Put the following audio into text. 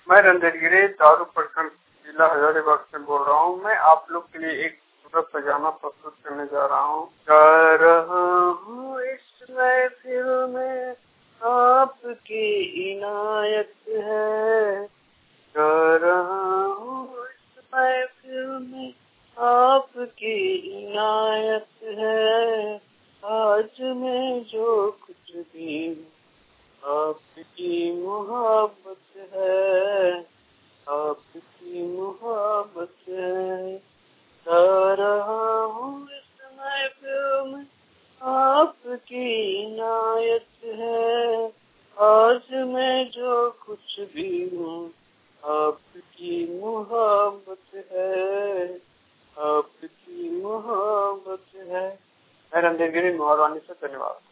मैं रणधीर दारू प्रखंड जिला हजारीबाग से बोल रहा हूँ। मैं आप लोग के लिए एक खूबसूरत पैजामा प्रस्तुत करने जा रहा हूँ। कर रहा हूँ इस महफिल में आपकी इनायत है, कर रहा हूँ इस महफिल में आपकी इनायत है। आज मैं जो कुछ भी हूँ आपकी मोहब्बत है, आपकी मोहब्बत है। गा रहा हूँ इस महफिल में आपकी इनायत है। आज मैं जो कुछ भी हूँ आपकी मोहब्बत है, आपकी मोहब्बत है। मैं रणधीर गिरी मोहरवानी से, धन्यवाद।